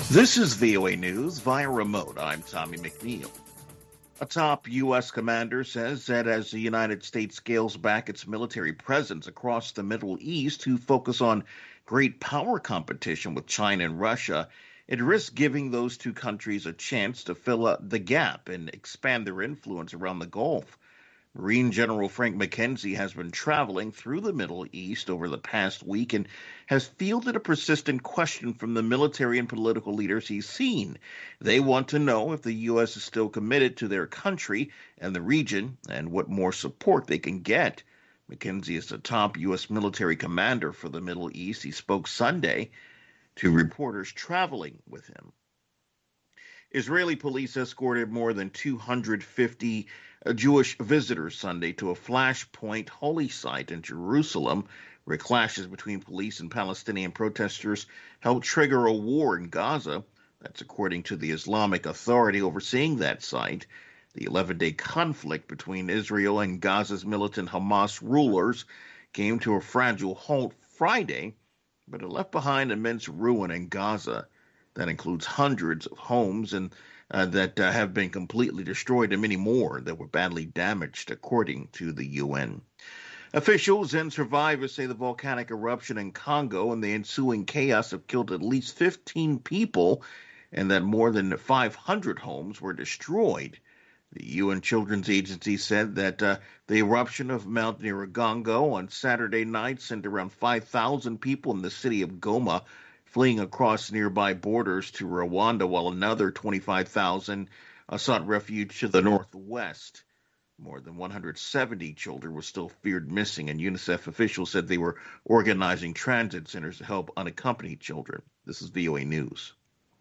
This is VOA News via remote. I'm Tommy McNeil. A top U.S. commander says that as the United States scales back its military presence across the Middle East to focus on great power competition with China and Russia, it risks giving those two countries a chance to fill up the gap and expand their influence around the Gulf. Marine General Frank McKenzie has been traveling through the Middle East over the past week and has fielded a persistent question from the military and political leaders he's seen. They want to know if the U.S. is still committed to their country and the region and what more support they can get. McKenzie is the top U.S. military commander for the Middle East. He spoke Sunday to reporters traveling with him. Israeli police escorted more than 250 Jewish visitors Sunday to a flashpoint holy site in Jerusalem, where clashes between police and Palestinian protesters helped trigger a war in Gaza. That's according to the Islamic Authority overseeing that site. The 11-day conflict between Israel and Gaza's militant Hamas rulers came to a fragile halt Friday, but it left behind immense ruin in Gaza. That includes hundreds of homes and that have been completely destroyed and many more that were badly damaged, according to the UN. Officials and survivors say the volcanic eruption in Congo and the ensuing chaos have killed at least 15 people and that more than 500 homes were destroyed. The UN Children's Agency said that the eruption of Mount Nyiragongo on Saturday night sent around 5,000 people in the city of Goma fleeing across nearby borders to Rwanda, while another 25,000 sought refuge to the northwest. More than 170 children were still feared missing, and UNICEF officials said they were organizing transit centers to help unaccompanied children. This is VOA News.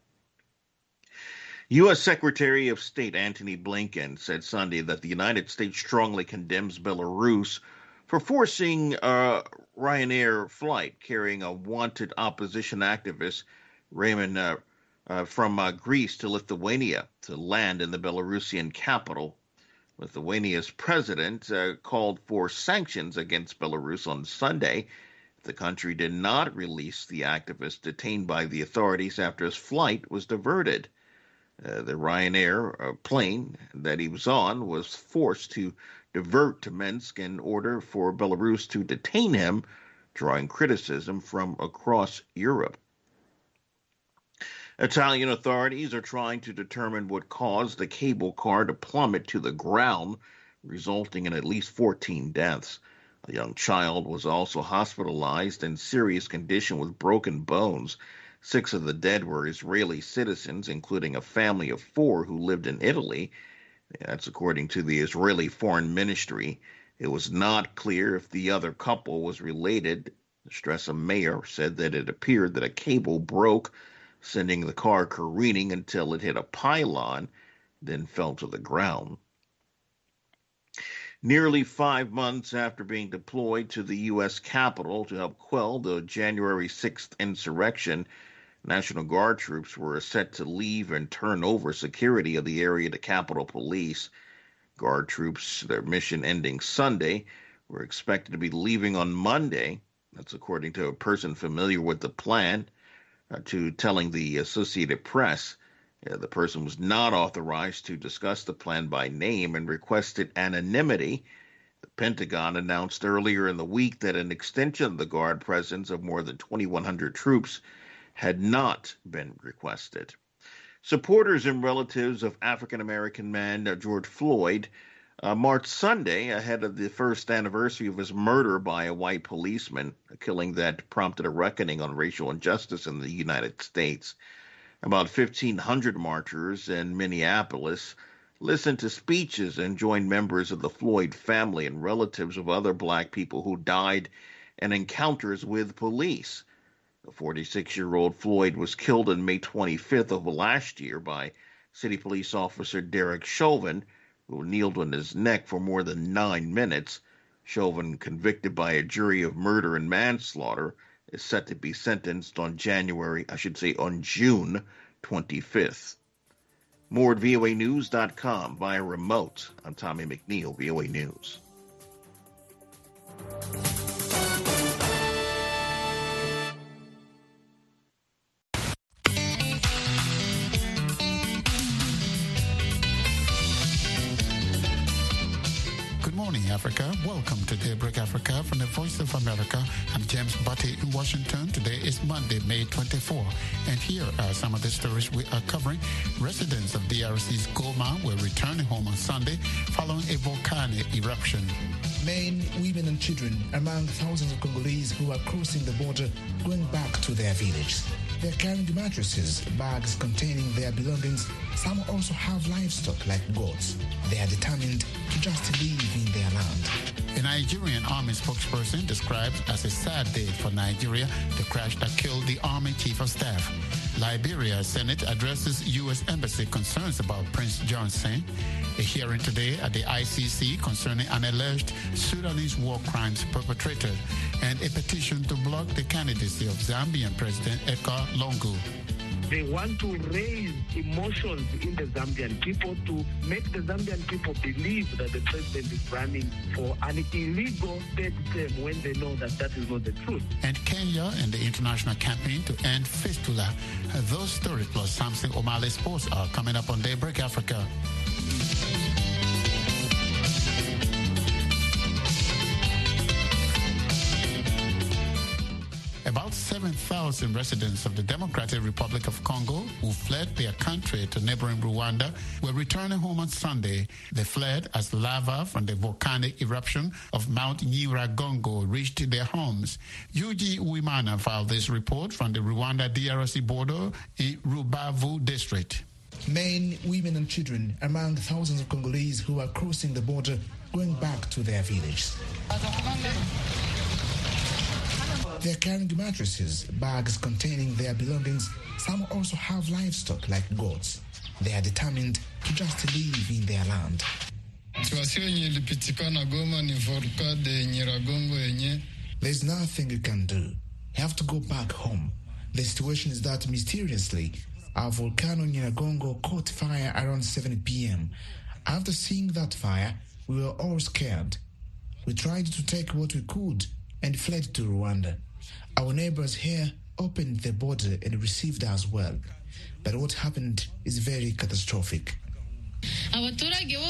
U.S. Secretary of State Antony Blinken said Sunday that the United States strongly condemns Belarus for forcing a Ryanair flight carrying a wanted opposition activist, Raymond, from Greece to Lithuania to land in the Belarusian capital. Lithuania's president called for sanctions against Belarus on Sunday. The country did not release the activist detained by the authorities after his flight was diverted. The Ryanair plane that he was on was forced to divert to Minsk in order for Belarus to detain him, drawing criticism from across Europe. Italian authorities are trying to determine what caused the cable car to plummet to the ground, resulting in at least 14 deaths. A young child was also hospitalized in serious condition with broken bones. 6 of the dead were Israeli citizens, including a family of 4 who lived in Italy. That's according to the Israeli Foreign Ministry. It was not clear if the other couple was related. The Stresa mayor said that it appeared that a cable broke, sending the car careening until it hit a pylon, then fell to the ground. Nearly 5 months after being deployed to the U.S. Capitol to help quell the January 6th insurrection, National Guard troops were set to leave and turn over security of the area to Capitol Police. Guard troops, their mission ending Sunday, were expected to be leaving on Monday. That's according to a person familiar with the plan, to telling the Associated Press. The person was not authorized to discuss the plan by name and requested anonymity. The Pentagon announced earlier in the week that an extension of the Guard presence of more than 2,100 troops had not been requested. Supporters and relatives of African-American man George Floyd marched Sunday ahead of the first anniversary of his murder by a white policeman, a killing that prompted a reckoning on racial injustice in the United States. About 1,500 marchers in Minneapolis listened to speeches and joined members of the Floyd family and relatives of other black people who died in encounters with police. The 46-year-old Floyd was killed on May 25th of last year by city police officer Derek Chauvin, who kneeled on his neck for more than 9 minutes. Chauvin, convicted by a jury of murder and manslaughter, is set to be sentenced on June 25th. More at voanews.com via remote. I'm Tommy McNeil, VOA News. morning, Africa. Welcome to Daybreak Africa from the Voice of America. I'm James Butty in Washington. Today is Monday, May 24. And here are some of the stories we are covering. Residents of DRC's Goma were returning home on Sunday following a volcanic eruption. Men, women and children among thousands of Congolese who are crossing the border going back to their village. They're carrying mattresses, bags containing their belongings. Some also have livestock like goats. They are determined to just live in their land. A Nigerian army spokesperson described as a sad day for Nigeria the crash that killed the army chief of staff. Liberia Senate addresses U.S. Embassy concerns about Prince Johnson. A hearing today at the ICC concerning an alleged Sudanese war crimes perpetrator, and a petition to block the candidacy of Zambian President Edgar Lungu. They want to raise emotions in the Zambian people to make the Zambian people believe that the president is running for an illegal third term when they know that that is not the truth. And Kenya and the international campaign to end fistula. Those stories plus Samson O'Malley Sports are coming up on Daybreak Africa. About 7,000 residents of the Democratic Republic of Congo who fled their country to neighboring Rwanda were returning home on Sunday. They fled as lava from the volcanic eruption of Mount Nyiragongo reached their homes. Yuji Uwimana filed this report from the Rwanda-DRC border in Rubavu district. Men, women and children among thousands of Congolese who are crossing the border going back to their village. They're carrying mattresses, bags containing their belongings. Some also have livestock like goats. They are determined to just live in their land. There's nothing you can do. You have to go back home. The situation is that mysteriously, our volcano Nyiragongo caught fire around 7 p.m. After seeing that fire, we were all scared. We tried to take what we could and fled to Rwanda. Our neighbors here opened the border and received us well. But what happened is very catastrophic. Here on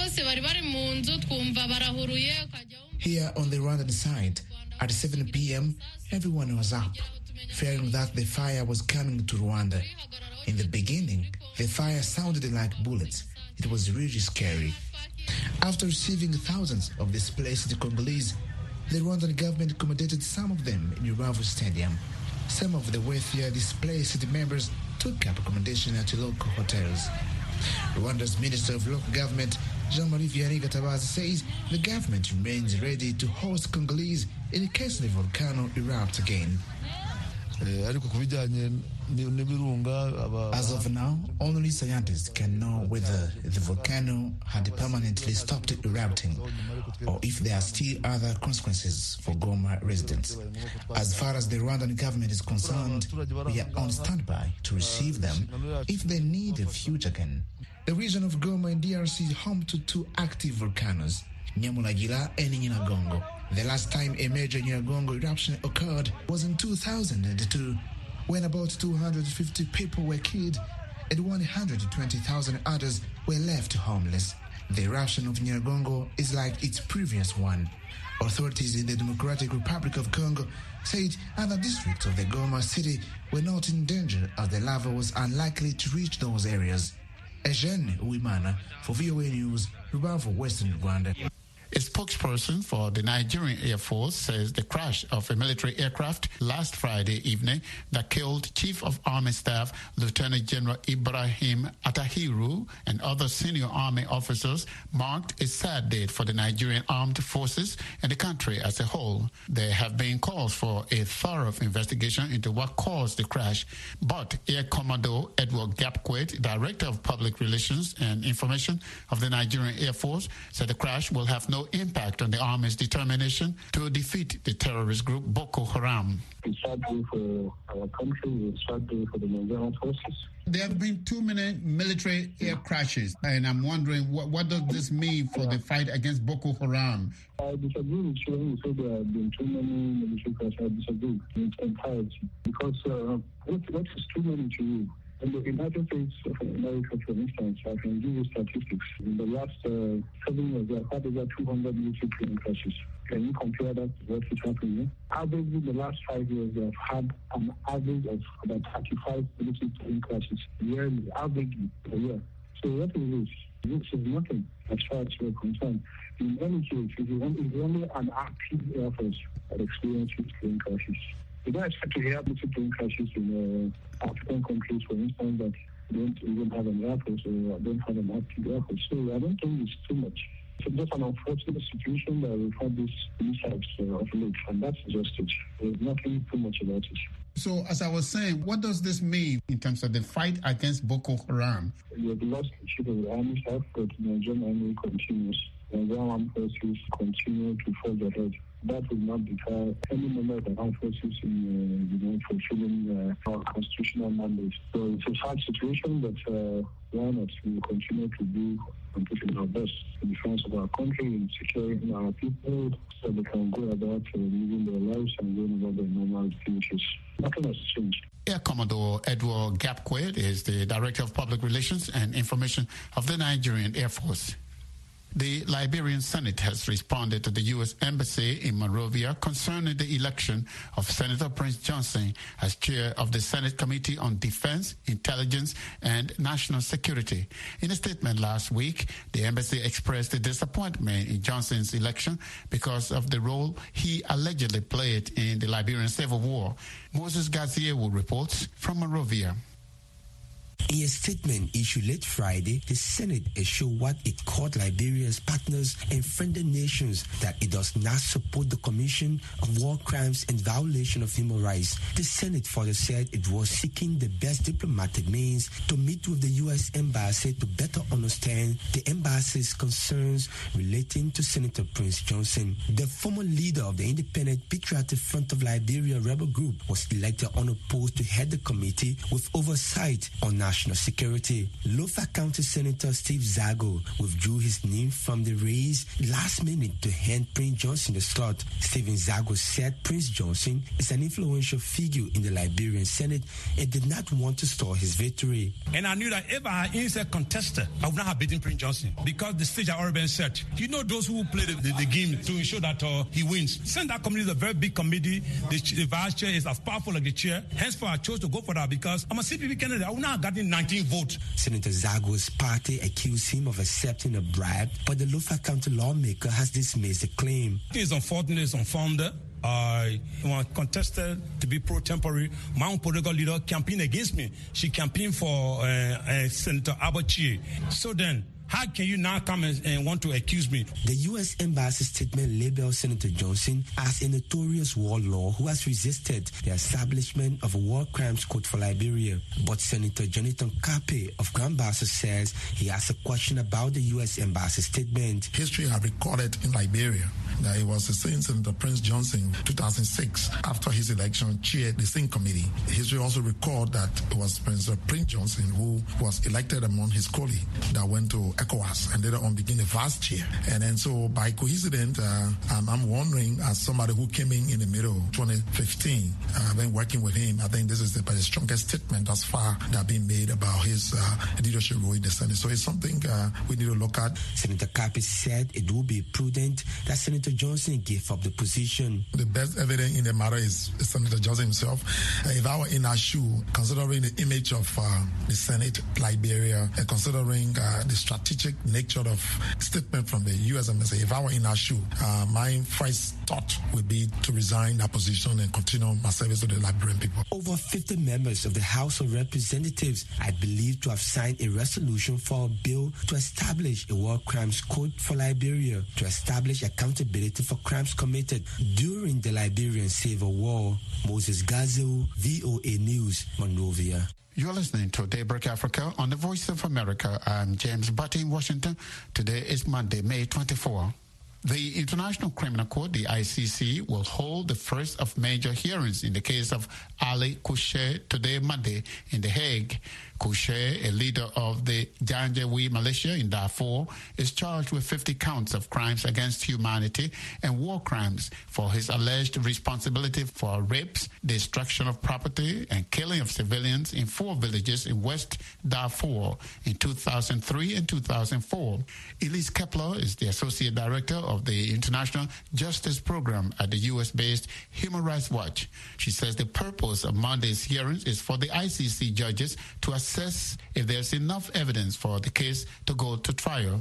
the Rwandan side, at 7 p.m., everyone was up, fearing that the fire was coming to Rwanda. In the beginning, the fire sounded like bullets. It was really scary. After receiving thousands of displaced Congolese, the Rwandan government accommodated some of them in Rubavu Stadium. Some of the wealthier displaced members took up accommodation at local hotels. Rwanda's Minister of Local Government, Jean-Marie Vianney Gatabazi, says the government remains ready to host Congolese in case the volcano erupts again. As of now, only scientists can know whether the volcano had permanently stopped erupting or if there are still other consequences for Goma residents. As far as the Rwandan government is concerned, we are on standby to receive them if they need refuge again. The region of Goma in DRC is home to two active volcanoes, Nyamunagira and Nyiragongo. The last time a major Nyiragongo eruption occurred was in 2002, when about 250 people were killed and 120,000 others were left homeless. The eruption of Nyiragongo is like its previous one. Authorities in the Democratic Republic of Congo said other districts of the Goma city were not in danger as the lava was unlikely to reach those areas. Eugene Uwimana for VOA News, Rubavu, Western Rwanda. A spokesperson for the Nigerian Air Force says the crash of a military aircraft last Friday evening that killed Chief of Army Staff Lieutenant General Ibrahim Atahiru and other senior army officers marked a sad day for the Nigerian armed forces and the country as a whole. There have been calls for a thorough investigation into what caused the crash, but Air Commodore Edward Gapquet, Director of Public Relations and Information of the Nigerian Air Force, said the crash will have no impact on the Army's determination to defeat the terrorist group Boko Haram. It's sad day for our country, it's sad day for the Nigerian forces. There have been too many military air crashes, and I'm wondering what does this mean for the fight against Boko Haram? I disagree with you when you say there have been too many military crashes. I disagree in its entirety. Because what is too many to you? In the United States of America, for instance, I can give you statistics. In the last 7 years, we have had over 200 military plane crashes. Can you compare that to what is happening here? Averagely, in the last 5 years, we have had an average of about 35 military plane crashes yearly, averagely a year. So what is this? This is nothing as far as we're concerned. In any case, it is only an active Air Force that experiences plane crashes. We don't expect to hear military plane crashes in African countries, for instance, that don't even have an Air Force or don't have an active Air Force. So I don't think it's too much. It's just an unfortunate situation that we've had these mishaps of late, and that's just it. There's nothing too much about it. So, as I was saying, what does this mean in terms of the fight against Boko Haram? We have lost the chief of the army staff, but the Nigerian army continues. The Nigerian armed forces continue to forge ahead. That will not deter any member of the armed forces in fulfilling our constitutional mandate. So it's a hard situation, but why not? We will continue to do and put in our best in defense of our country and securing our people so they can go about living their lives and going about their normal activities. Nothing has changed. Air Commodore Edward Gapquet is the Director of Public Relations and Information of the Nigerian Air Force. The Liberian Senate has responded to the U.S. Embassy in Monrovia concerning the election of Senator Prince Johnson as chair of the Senate Committee on Defense, Intelligence, and National Security. In a statement last week, the embassy expressed a disappointment in Johnson's election because of the role he allegedly played in the Liberian Civil War. Moses Gaziewu reports from Monrovia. In a statement issued late Friday, the Senate assured what it called Liberia's partners and friendly nations that it does not support the commission of war crimes and violation of human rights. The Senate further said it was seeking the best diplomatic means to meet with the U.S. Embassy to better understand the embassy's concerns relating to Senator Prince Johnson. The former leader of the Independent Patriotic Front of Liberia rebel group was elected unopposed to head the committee with oversight on national security. Lofa County Senator Steve Zago withdrew his name from the race last minute to hand Prince Johnson the slot. Stephen Zago said Prince Johnson is an influential figure in the Liberian Senate and did not want to stall his victory. And I knew that if I had a contestant, I would not have beaten Prince Johnson because the stage had already been set. You know those who play the game to ensure that he wins. Since that committee is a very big committee, the vice chair is as powerful like the chair. Henceforth, I chose to go for that because I'm a CPP candidate. I would not have gotten 19 votes. Senator Zago's party accused him of accepting a bribe, but the Lofa County lawmaker has dismissed the claim. It is unfortunate, it's unfounded. I contested to be pro-temporary. My own political leader campaigned against me. She campaigned for Senator Abachi. So then, how can you now come and want to accuse me? The U.S. Embassy statement labeled Senator Johnson as a notorious warlord who has resisted the establishment of a war crimes court for Liberia. But Senator Jonathan Kape of Grand Bassa says he has a question about the U.S. Embassy statement. History have recorded in Liberia that it was the same Senator Prince Johnson, 2006, after his election, chaired the same committee. History also record that it was Prince Johnson who was elected among his colleagues that went to ECOWAS and later on became a vice chair. And then so by coincidence, I'm wondering, as somebody who came in the middle of 2015, been working with him, I think this is the strongest statement thus far that been made about his leadership role in the Senate. So it's something we need to look at. Senator Kapi said it would be prudent that Senator Johnson gave up the position. The best evidence in the matter is Senator Johnson himself. If I were in our shoe, considering the image of the Senate, Liberia, and considering the strategic nature of statement from the U.S. Embassy, if I were in our shoe, my first thought would be to resign that position and continue my service to the Liberian people. Over 50 members of the House of Representatives are believed to have signed a resolution for a bill to establish a war crimes code for Liberia to establish accountability for crimes committed during the Liberian Civil War. Moses Gaziewu, VOA News, Monrovia. You're listening to Daybreak Africa on the Voice of America. I'm James Butty in Washington. Today is Monday, May 24. The International Criminal Court, the ICC, will hold the first of major hearings in the case of Ali Kouché today, Monday, in The Hague. Kouché, a leader of the Janjaweed militia in Darfur, is charged with 50 counts of crimes against humanity and war crimes for his alleged responsibility for rapes, destruction of property, and killing of civilians in 4 villages in West Darfur in 2003 and 2004. Elise Kepler is the Associate Director of the International Justice Program at the U.S.-based Human Rights Watch. She says the purpose of Monday's hearings is for the ICC judges to assess if there's enough evidence for the case to go to trial.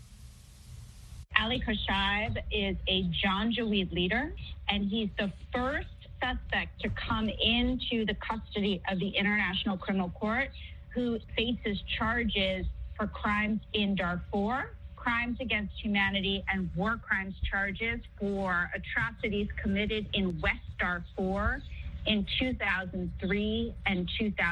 Ali Khoshaib is a Janjaweed leader, and he's the first suspect to come into the custody of the International Criminal Court who faces charges for crimes in Darfur, crimes against humanity, and war crimes charges for atrocities committed in West Darfur in 2003 and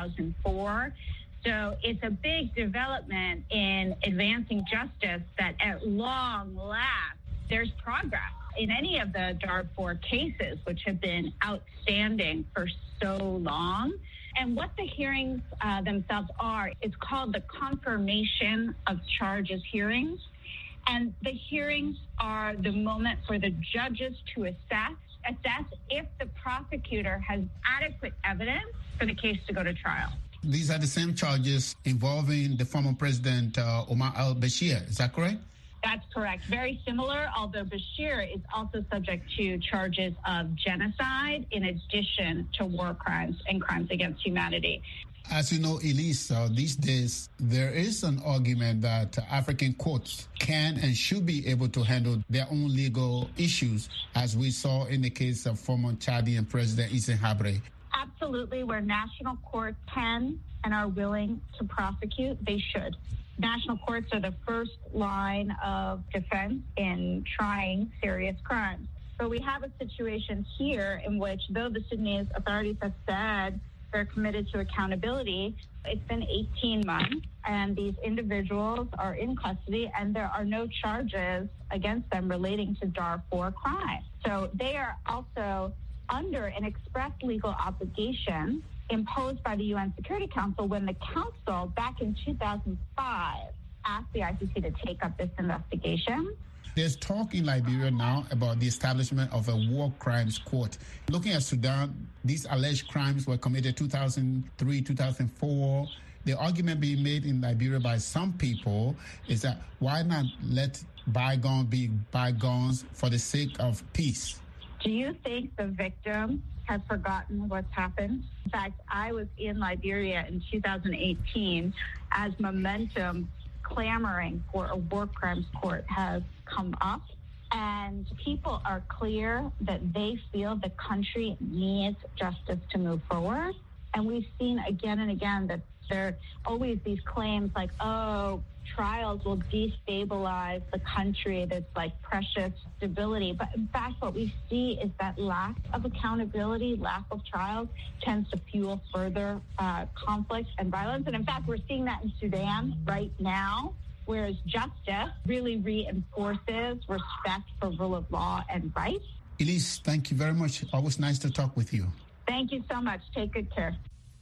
2004. So it's a big development in advancing justice that at long last there's progress in any of the Darfur cases, which have been outstanding for so long. And what the hearings themselves are, it's called the confirmation of charges hearings. And the hearings are the moment for the judges to assess if the prosecutor has adequate evidence for the case to go to trial. These are the same charges involving the former president Omar al-Bashir. Is that correct? That's correct. Very similar, although Bashir is also subject to charges of genocide in addition to war crimes and crimes against humanity. As you know, Elise, these days there is an argument that African courts can and should be able to handle their own legal issues, as we saw in the case of former Chadian President Issa Habre. Absolutely, where national courts can and are willing to prosecute, they should. National courts are the first line of defense in trying serious crimes. But we have a situation here in which, though the Sudanese authorities have said they're committed to accountability, it's been 18 months, and these individuals are in custody, and there are no charges against them relating to Darfur crime. So they are also under an express legal obligation imposed by the UN Security Council when the Council, back in 2005, asked the ICC to take up this investigation. There's talk in Liberia now about the establishment of a war crimes court. Looking at Sudan, these alleged crimes were committed 2003, 2004. The argument being made in Liberia by some people is that why not let bygones be bygones for the sake of peace? Do you think the victims have forgotten what's happened? In fact, I was in Liberia in 2018 as momentum clamoring for a war crimes court has come up, and people are clear that they feel the country needs justice to move forward. And we've seen again and again that there are always these claims like, oh, trials will destabilize the country, that's like precious stability. But in fact, what we see is that lack of accountability, lack of trials tends to fuel further conflict and violence. And in fact, we're seeing that in Sudan right now, whereas justice really reinforces respect for rule of law and rights. Elise, thank you very much. Always nice to talk with you. Thank you so much. Take good care.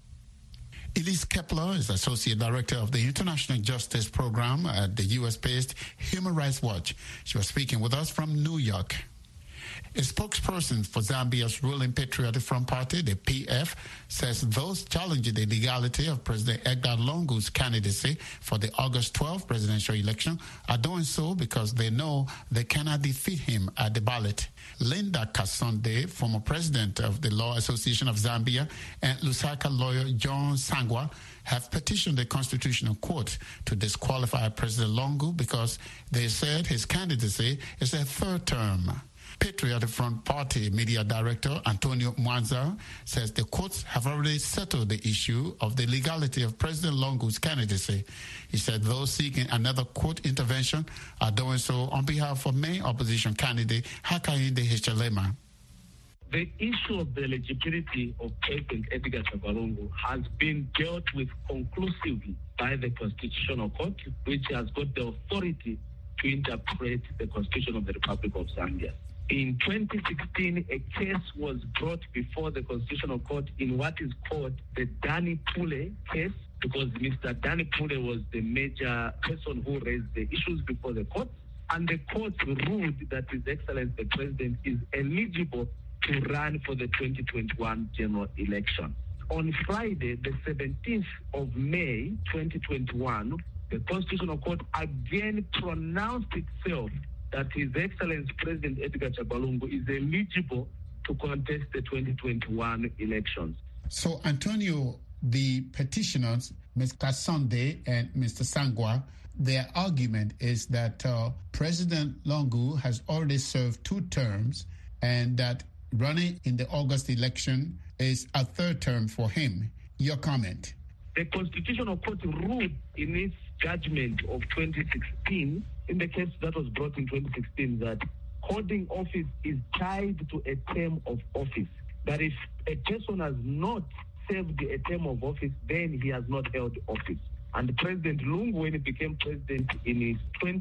Elise Kepler is Associate Director of the International Justice Program at the U.S.-based Human Rights Watch. She was speaking with us from New York. A spokesperson for Zambia's ruling Patriotic Front Party, the PF, says those challenging the legality of President Edgar Lungu's candidacy for the August 12th presidential election are doing so because they know they cannot defeat him at the ballot. Linda Kasonde, former president of the Law Association of Zambia, and Lusaka lawyer John Sangwa have petitioned the Constitutional Court to disqualify President Lungu because they said his candidacy is a third term. Patriotic Front Party Media Director Antonio Mwanza says the courts have already settled the issue of the legality of President Lungu's candidacy. He said those seeking another court intervention are doing so on behalf of main opposition candidate Hakainde Hichilema. The issue of the eligibility of President Edgar Lungu has been dealt with conclusively by the Constitutional Court, which has got the authority to interpret the Constitution of the Republic of Zambia. In 2016, a case was brought before the Constitutional Court in what is called the Dani Pule case, because Mr. Danny Pule was the major person who raised the issues before the court, and the court ruled that His Excellency the President is eligible to run for the 2021 general election. On Friday, the 17th of May, 2021, the Constitutional Court again pronounced itself that His Excellency President Edgar Chagwa Lungu is eligible to contest the 2021 elections. So, Antonio, the petitioners, Mr. Sunday and Mr. Sangwa, their argument is that President Lungu has already served 2 terms and that running in the August election is a 3rd term for him. Your comment? The Constitutional Court ruled in its judgment of 2016, in the case that was brought in 2016, that holding office is tied to a term of office. That if a person has not served a term of office, then he has not held office. And President Lungu, when he became president in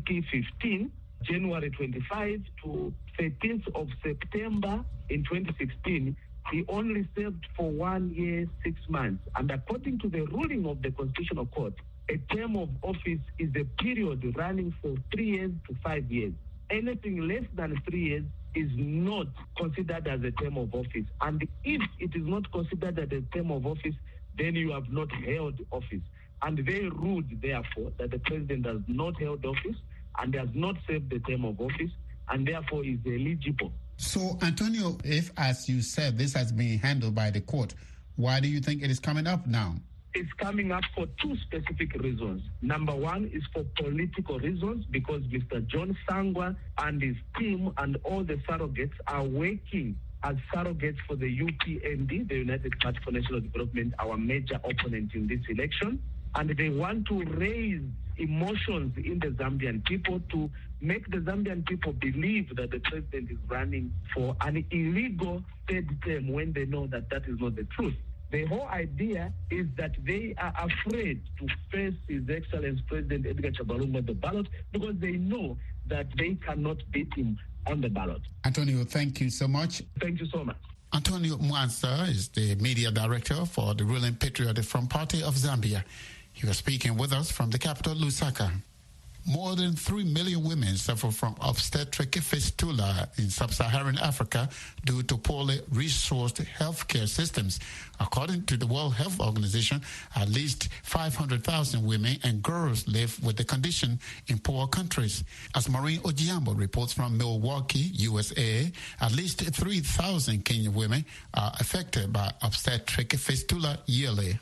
2015, January 25 to 13th of September in 2016, he only served for 1 year, 6 months. And according to the ruling of the Constitutional Court, a term of office is a period running for 3 years to 5 years. Anything less than 3 years is not considered as a term of office. And if it is not considered as a term of office, then you have not held office. And they ruled, therefore, that the president has not held office and has not served the term of office, and therefore is eligible. So, Antonio, if, as you said, this has been handled by the court, why do you think it is coming up now? It's coming up for 2 specific reasons. Number 1 is for political reasons, because Mr. John Sangwa and his team and all the surrogates are working as surrogates for the UPND, the United Party for National Development, our major opponent in this election. And they want to raise emotions in the Zambian people to make the Zambian people believe that the president is running for an illegal 3rd term when they know that that is not the truth. The whole idea is that they are afraid to face His Excellency President Edgar Chagwa Lungu on the ballot because they know that they cannot beat him on the ballot. Antonio, thank you so much. Thank you so much. Antonio Mwansa is the media director for the ruling Patriotic Front Party of Zambia. He was speaking with us from the capital, Lusaka. More than 3 million women suffer from obstetric fistula in sub-Saharan Africa due to poorly resourced healthcare systems. According to the World Health Organization, at least 500,000 women and girls live with the condition in poor countries. As Maureen Ojiambo reports from Milwaukee, USA, at least 3,000 Kenyan women are affected by obstetric fistula yearly.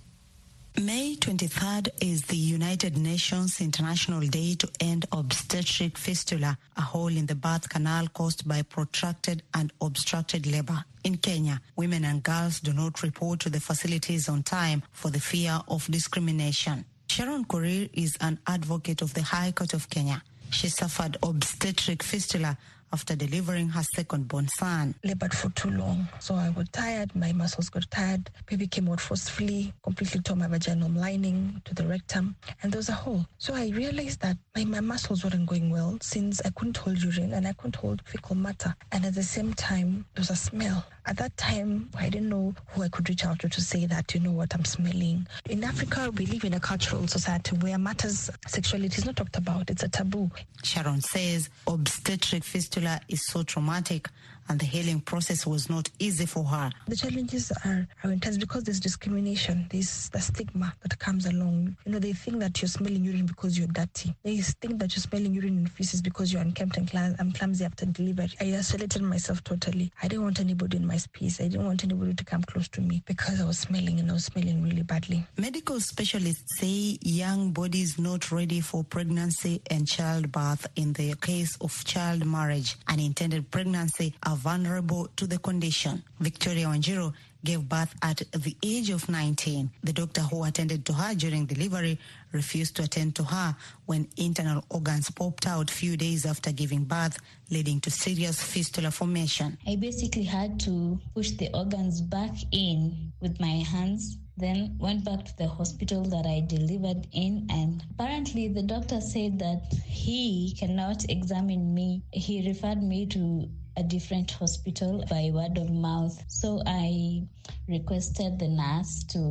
May 23rd is the United Nations International Day to End Obstetric Fistula, a hole in the birth canal caused by protracted and obstructed labor. In Kenya, women and girls do not report to the facilities on time for the fear of discrimination. Sharon Korir is an advocate of the High Court of Kenya. She suffered obstetric fistula after delivering her second-born son. Labored for too long, so I got tired, my muscles got tired, baby came out forcefully, completely tore my vaginal lining to the rectum, and there was a hole. So I realized that my muscles weren't going well since I couldn't hold urine and I couldn't hold fecal matter. And at the same time, there was a smell. At that time, I didn't know who I could reach out to say that, you know what, I'm smelling. In Africa, we live in a cultural society where matters, sexuality is not talked about. It's a taboo. Sharon says obstetric fistula is so traumatic and the healing process was not easy for her. The challenges are intense because there's discrimination. There's the stigma that comes along. You know, they think that you're smelling urine because you're dirty. They think that you're smelling urine and feces because you're unkempt and clumsy after delivery. I isolated myself totally. I didn't want anybody in my space. I didn't want anybody to come close to me because I was smelling and I was smelling really badly. Medical specialists say young bodies not ready for pregnancy and childbirth in the case of child marriage and intended pregnancy are vulnerable to the condition. Victoria Wanjiru gave birth at the age of 19. The doctor who attended to her during delivery refused to attend to her when internal organs popped out few days after giving birth, leading to serious fistula formation. I basically had to push the organs back in with my hands, then went back to the hospital that I delivered in, and apparently the doctor said that he cannot examine me. He referred me to a different hospital by word of mouth. So I requested the nurse to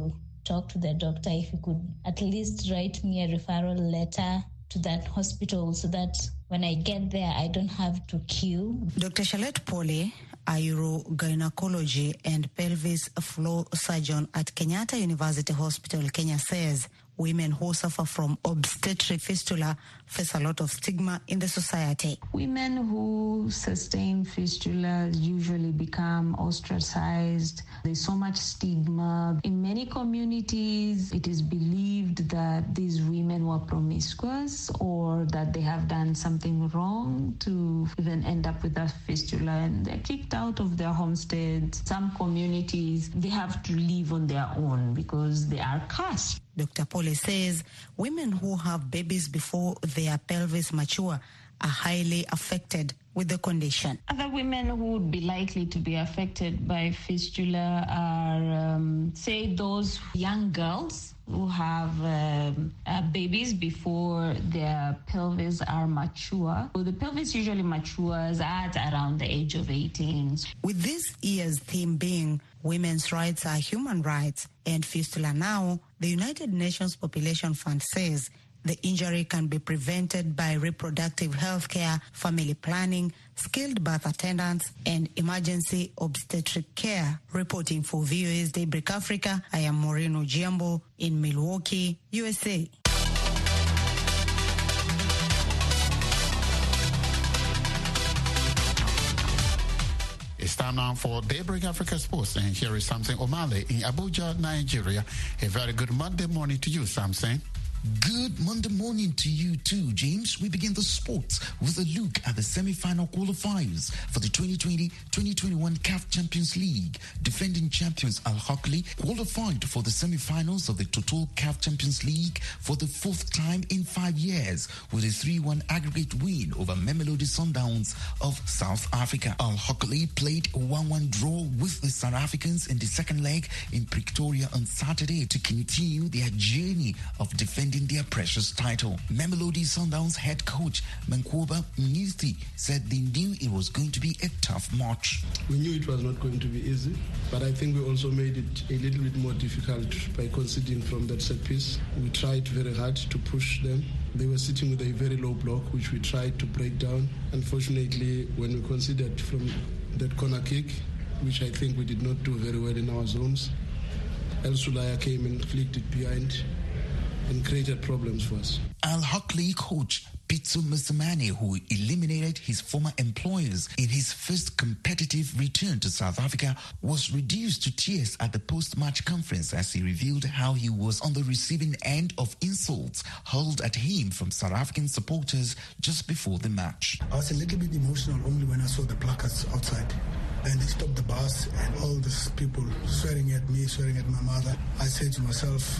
talk to the doctor if he could at least write me a referral letter to that hospital so that when I get there, I don't have to queue. Dr. Charlotte Pole, a urogynecology and pelvis floor surgeon at Kenyatta University Hospital, Kenya, says women who suffer from obstetric fistula face a lot of stigma in the society. Women who sustain fistula usually become ostracized. There's so much stigma. In many communities, it is believed that these women were promiscuous or that they have done something wrong to even end up with a fistula, and they're kicked out of their homesteads. Some communities, they have to live on their own because they are cursed. Dr. Pole says women who have babies before their pelvis mature are highly affected with the condition. Other women who would be likely to be affected by fistula are, say, those young girls who have babies before their pelvis are mature. So the pelvis usually matures at around the age of 18. With this year's theme being women's rights are human rights and fistula now, the United Nations Population Fund says the injury can be prevented by reproductive health care, family planning, skilled birth attendants, and emergency obstetric care. Reporting for VOA's Daybreak Africa, I am Maureen Ojiambo in Milwaukee, USA. It's time now for Daybreak Africa Sports, and here is Samson O'Malley in Abuja, Nigeria. A very good Monday morning to you, Samson. Good Monday morning to you too, James. We begin the sports with a look at the semi-final qualifiers for the 2020-2021 CAF Champions League. Defending champions Al Ahly qualified for the semi-finals of the Total CAF Champions League for the fourth time in 5 years with a 3-1 aggregate win over Mamelodi Sundowns of South Africa. Al Ahly played a 1-1 draw with the South Africans in the second leg in Pretoria on Saturday to continue their journey of defending their precious title. Mamelodi Sundowns head coach Mankoba Mnithi said they knew it was going to be a tough match. We knew it was not going to be easy, but I think we also made it a little bit more difficult by conceding from that set piece. We tried very hard to push them. They were sitting with a very low block, which we tried to break down. Unfortunately, when we conceded from that corner kick, which I think we did not do very well in our zones, El Sulaya came and flicked it behind and created problems for us. Al Ahly coach Pitso Mosimane, who eliminated his former employers in his first competitive return to South Africa, was reduced to tears at the post-match conference as he revealed how he was on the receiving end of insults hurled at him from South African supporters just before the match. I was a little bit emotional only when I saw the placards outside. And they stopped the bus and all these people swearing at me, swearing at my mother. I said to myself,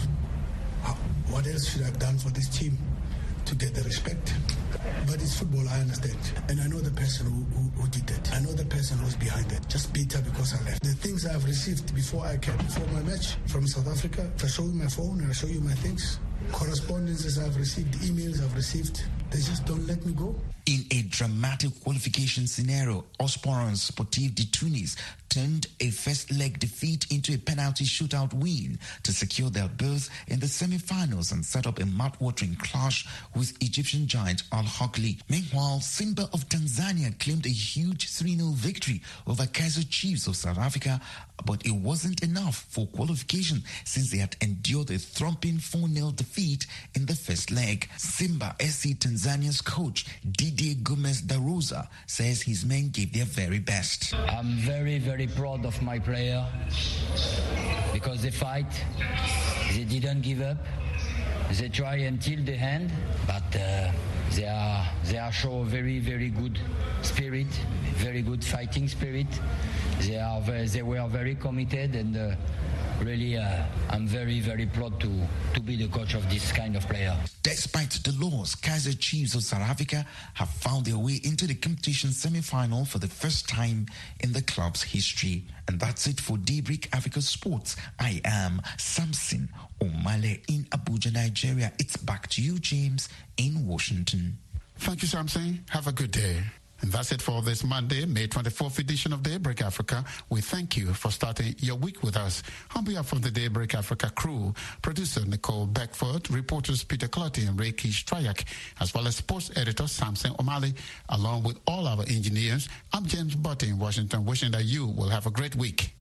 what else should I have done for this team to get the respect? But it's football, I understand. And I know the person who did that. I know the person who's behind it. Just bitter because I left. The things I've received before my match from South Africa, if I show you my phone and I show you my things, correspondences I've received, emails I've received, they just don't let me go. In a dramatic qualification scenario, Osporans Sportif de Tunis turned a first leg defeat into a penalty shootout win to secure their berth in the semi-finals and set up a mouth-watering clash with Egyptian giant Al Ahly. Meanwhile, Simba of Tanzania claimed a huge 3-0 victory over Kaizer Chiefs of South Africa, but it wasn't enough for qualification since they had endured a thumping 4-0 defeat in the first leg. Simba SC Tanzania's coach Didier Gomez da Rosa says his men gave their very best. I'm very, very proud of my player because they fight, they didn't give up, they try until the end, but they are show very, very good spirit, very good fighting spirit. They were very committed, and really I'm very, very proud to be the coach of this kind of player. Despite the loss, Kaizer Chiefs of South Africa have found their way into the competition semi-final for the first time in the club's history. And that's it for Daybreak Africa Sports. I am Samson O'Malley in Abuja, Nigeria. It's back to you, James, in Washington. Thank you, Samson. Have a good day. And that's it for this Monday, May 24th edition of Daybreak Africa. We thank you for starting your week with us. On behalf of the Daybreak Africa crew, producer Nicole Beckford, reporters Peter Clotty and Ray Kish Trayak, as well as sports editor Samson O'Malley, along with all our engineers, I'm James Butty in Washington, wishing that you will have a great week.